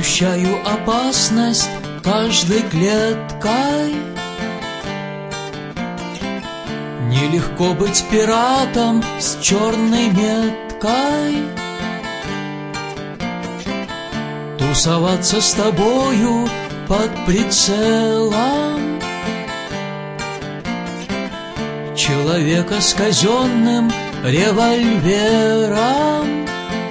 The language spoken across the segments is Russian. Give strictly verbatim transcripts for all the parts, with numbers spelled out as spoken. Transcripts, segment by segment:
ощущаю опасность каждой клеткой. Нелегко быть пиратом с черной меткой. Тусоваться с тобою под прицелом человека с казенным револьвером.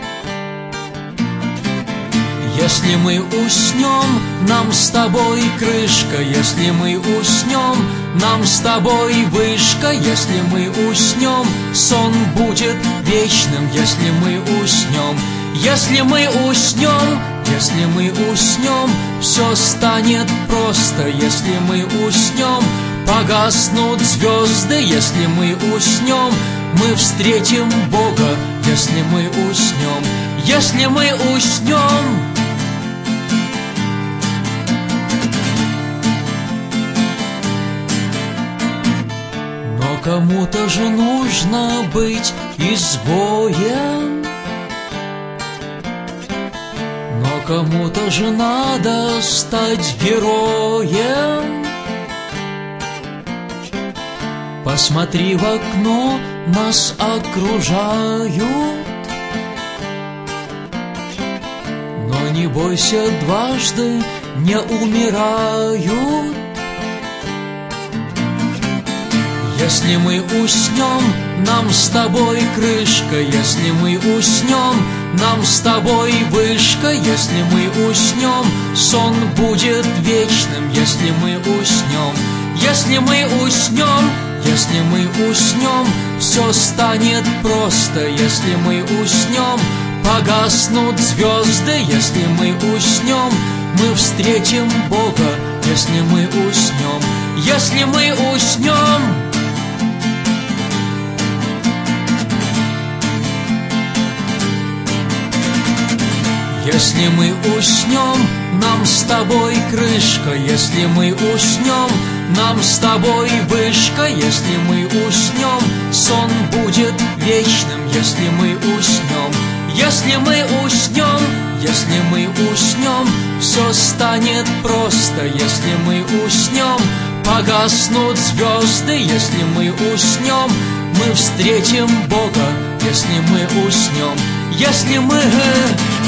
Если мы уснем, нам с тобой крышка. Если мы уснем, нам с тобой вышка. Если мы уснем, сон будет вечным. Если мы уснем, если мы уснем, если мы уснем, все станет просто. Если мы уснем, погаснут звезды. Если мы уснем, мы встретим Бога. Если мы уснем, если мы уснем. Но кому-то же нужно быть изгоем, но кому-то же надо стать героем. Посмотри в окно, нас окружают, но не бойся, дважды не умирают. Если мы уснем, нам с тобой крышка. Если мы уснем, нам с тобой вышка. Если мы уснем, сон будет вечным. Если мы уснем, если мы уснем, если мы уснем, все станет просто. Если мы уснем, погаснут звезды. Если мы уснем, мы встретим Бога. Если мы уснем, если мы уснем. Если мы уснем, нам с тобой крышка. Если мы уснем, нам с тобой вышка. Если мы уснем, сон будет вечным. Если мы уснем, если мы уснем, если мы уснем, все станет просто. Если мы уснем, погаснут звезды. Если мы уснем, мы встретим Бога. Если мы уснем, если мы